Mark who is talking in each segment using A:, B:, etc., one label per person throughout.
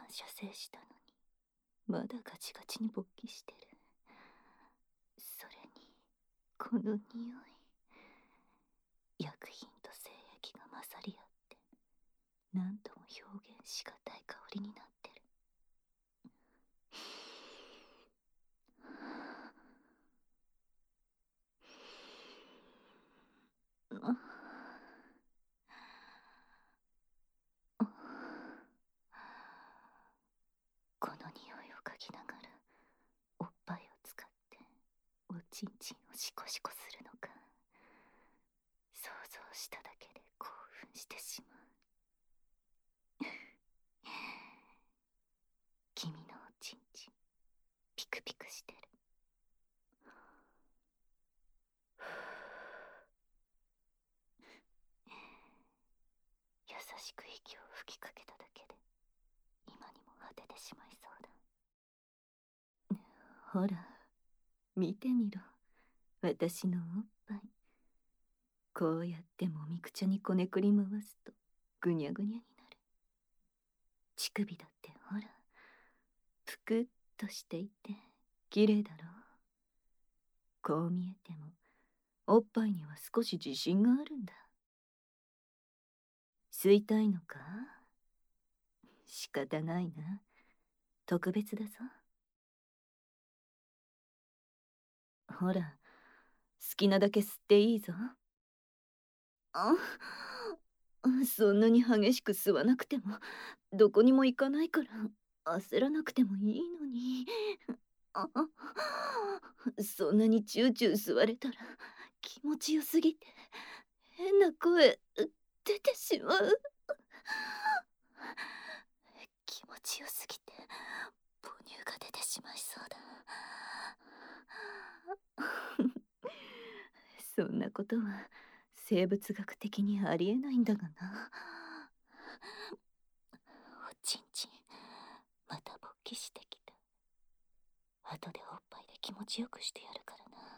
A: 射精したのにまだガチガチに勃起してる。それにこの匂い、薬品と精液が混ざり合って何とも表現しがたい香りになってる。この匂いを嗅ぎながらおっぱいを使っておちんちんをシコシコするのか、想像しただけで興奮してしまう。君のおちんちんピクピクしてる。優しく息を吹きかけただけで今にも果ててしまいそうだ。ほら見てみろ、私のおっぱい。こうやってもみくちゃにこねくり回すとぐにゃぐにゃになる。乳首だってほらぷくっとしていて綺麗だろう。こう見えてもおっぱいには少し自信があるんだ。吸いたいのか？仕方ないな、特別だぞ。ほら好きなだけ吸っていいぞ。あ、そんなに激しく吸わなくてもどこにも行かないから焦らなくてもいいのに。あ、そんなにチューチュー吸われたら気持ちよすぎて変な声出てしまう。気持ちよすぎて母乳が出てしまいそうだ。そんなことは生物学的にありえないんだがな。おちんちんまた勃起してきた。後でおっぱいで気持ちよくしてやるからな。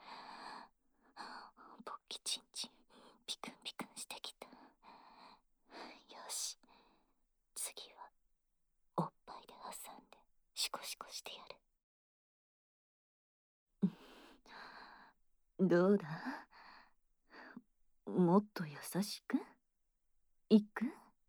A: 勃起ちんちんピクンピクンしてきた。よし、次はおっぱいで挟んでシコシコしてやる。どうだ、もっと優しくいく？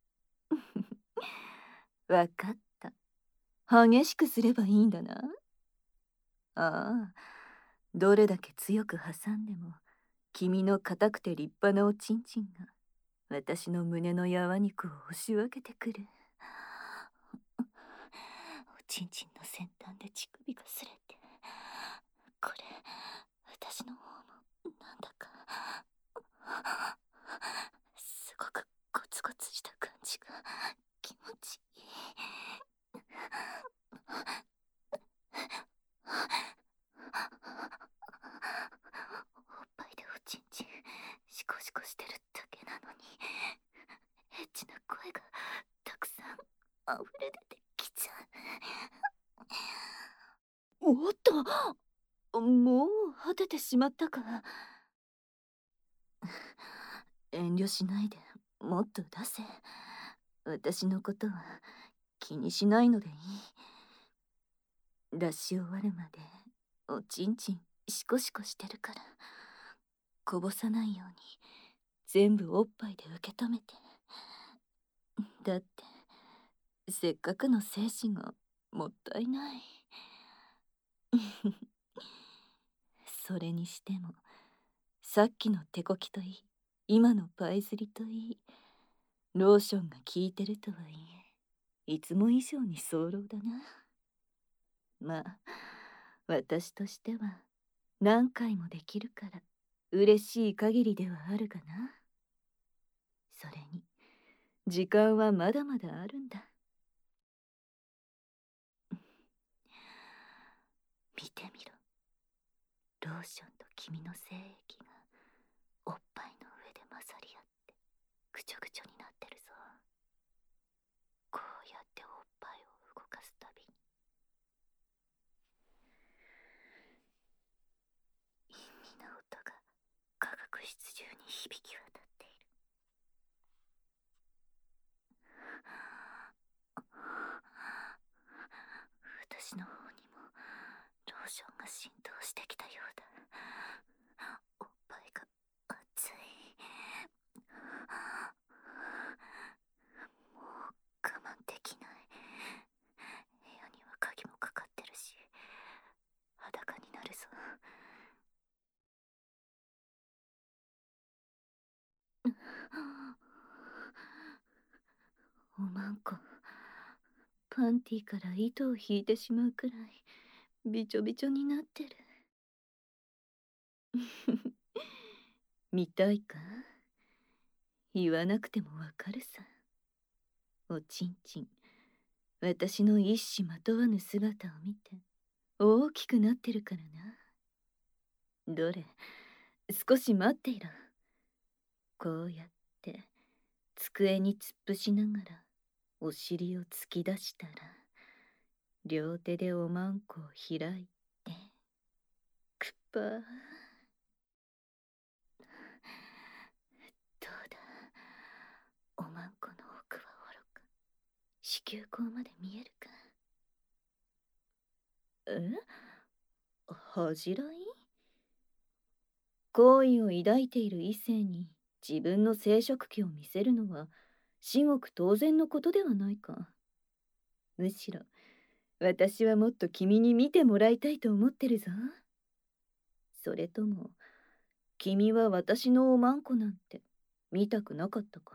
A: わかった、激しくすればいいんだな。ああ、どれだけ強く挟んでも君の硬くて立派なおちんちんが私の胸のやわ肉を押し分けてくる。おちんちんの先端で乳首が擦れて、これ私の方もなんだかすごくゴツゴツした感じが気持ちいい。おっぱいでおちんちんシコシコしてるだけなのにエッチな声がたくさん溢れ出てきちゃう。おっと、もう果ててしまったか。遠慮しないでもっと出せ。私のことは気にしないのでいい。出し終わるまでおちんちんシコシコしてるからこぼさないように全部おっぱいで受け止めて。だってせっかくの精子がもったいない。それにしてもさっきの手こきといい今のパイズリといいローションが効いてるとはいえいつも以上に早漏だな。まあ私としては何回もできるから嬉しい限りではあるがな。それに時間はまだまだあるんだ。見てみろ、ローションと君の精液がおっぱいの上で混ざり合ってぐちょぐちょになってるぞ。こうやっておっぱいを動かすたびに陰味な音が化学室中に響き渡っている。 おまんこ、パンティから糸を引いてしまうくらいびちょびちょになってる。見たいか？言わなくてもわかるさ。おちんちん、私の一糸まとわぬ姿を見て大きくなってるからな。どれ、少し待っていろ。こうやって机に突っ伏しながらお尻を突き出したら、両手でおまんこを開いて、くっぱー。どうだ、おまんこの奥はおろか、子宮口まで見えるか？恥じらい？好意を抱いている異性に自分の生殖器を見せるのは至極当然のことではないか。むしろ私はもっと君に見てもらいたいと思ってるぞ。それとも君は私のおまんこなんて見たくなかったか？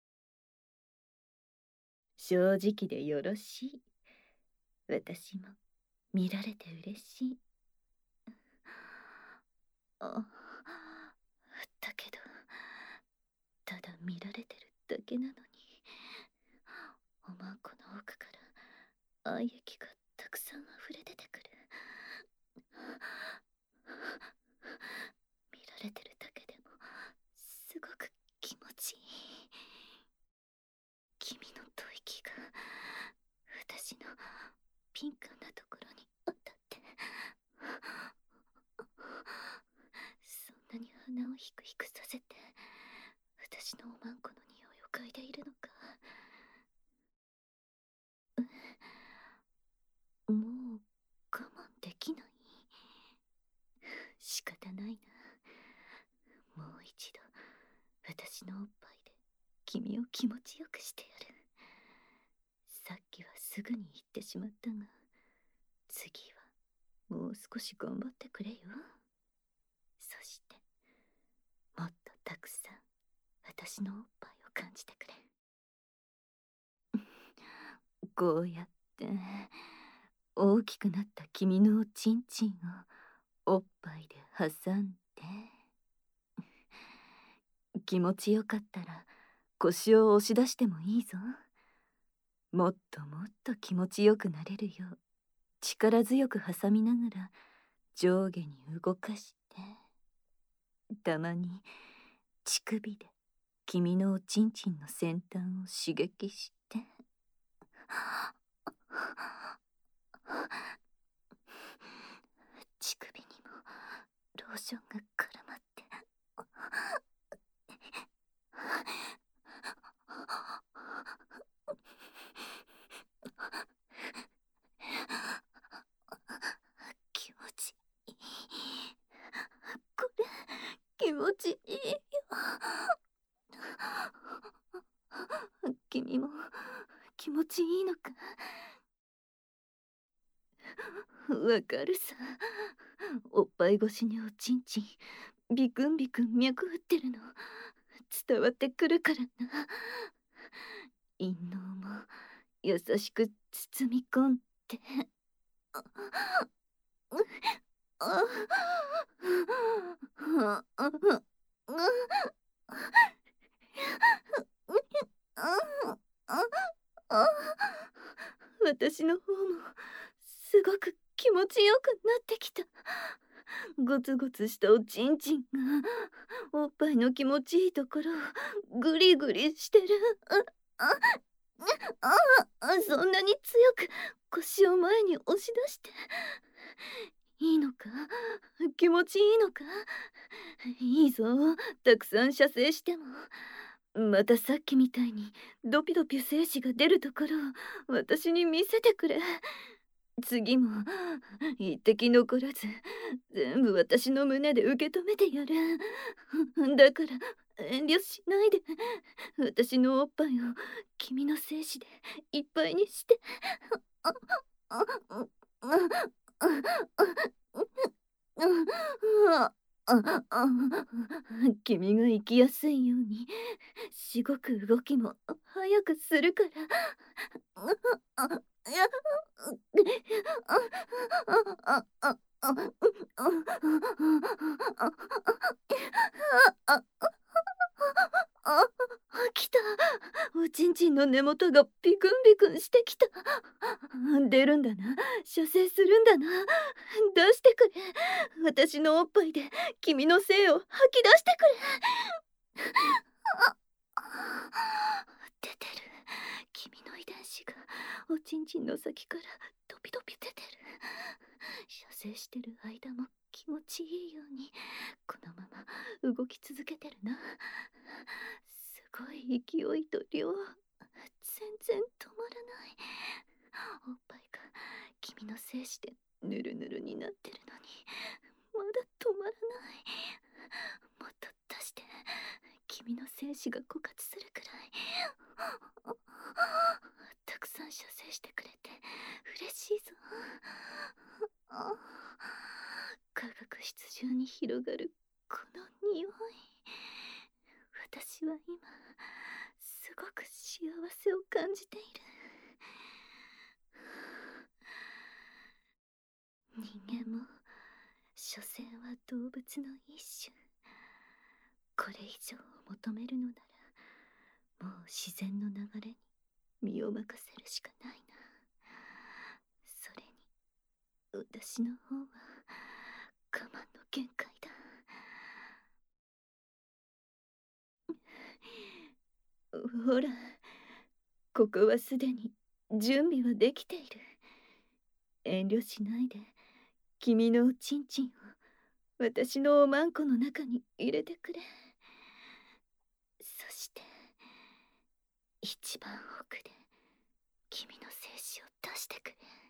A: 正直でよろしい。私も見られて嬉しい。あ、だけど、ただ見られてるだけなのに、おまんこの奥から愛液がたくさん溢れ出てくる。見られてるだけでもすごく気持ちいい。君の吐息が私の敏感なところに当たって、そんなに鼻をヒクヒクさせて私のおまんこの匂いを嗅いでいるのか。もう我慢できない。仕方ないな。もう一度私のおっぱいで君を気持ちよくしてやる。さっきはすぐに言ってしまったが、次はもう少し頑張ってくれよ。そしてもっとたくさん私のおっぱいを感じてくれ。こうやって大きくなった君のおちんちんをおっぱいで挟んで、気持ちよかったら腰を押し出してもいいぞ。もっともっと気持ちよくなれるよう力強く挟みながら上下に動かして、たまに乳首で君のおちんちんの先端を刺激して、乳首にもローションが絡まって、気持ちいい。これ気持ちいいよ。君も気持ちいいのか？わかるさ。おっぱい越しにおちんちんビクンビクン脈打ってるの伝わってくるからな。陰嚢も優しく包み込んで、私の方もすごく気持ちよくなってきた。ゴツゴツしたおちんちんがおっぱいの気持ちいいところをグリグリしてる。そんなに強く腰を前に押し出していいのか？気持ちいいのか？いいぞ、たくさん射精しても。またさっきみたいにドピドピ精子が出るところを私に見せてくれ。次も一滴残らず全部私の胸で受け止めてやる。だから遠慮しないで私のおっぱいを君の精子でいっぱいにして。 君が行きやすいようにしごく動きも早くするから。来た。おちんちんの根元がビクンビクンしてきた。出るんだな。射精するんだな。出してくれ。私のおっぱいで君の精を吐き出してくれ。出てる。君の遺伝子がおちんちんの先からドビドビ出てる。射精してる間も気持ちいいようにこのまま動き続けてるな。すごい勢いと量。全然止まらない。おっぱいが君の精子でヌルヌルになってるのにまだ止まらない。もっと出して。君の精子が枯渇するくらい。たくさん射精してくれて嬉しいぞ。化学室中に広がるこの匂い。私は今すごく幸せを感じている。人間も所詮は動物の一種。これ以上を求めるのならもう自然の流れに身を任せるしかないな。それに私の方は我慢の限界だ。ほら、ここはすでに準備はできている。遠慮しないで君のおちんちんを私のおまんこの中に入れてくれ。そして一番奥で君の精子を出してくれ。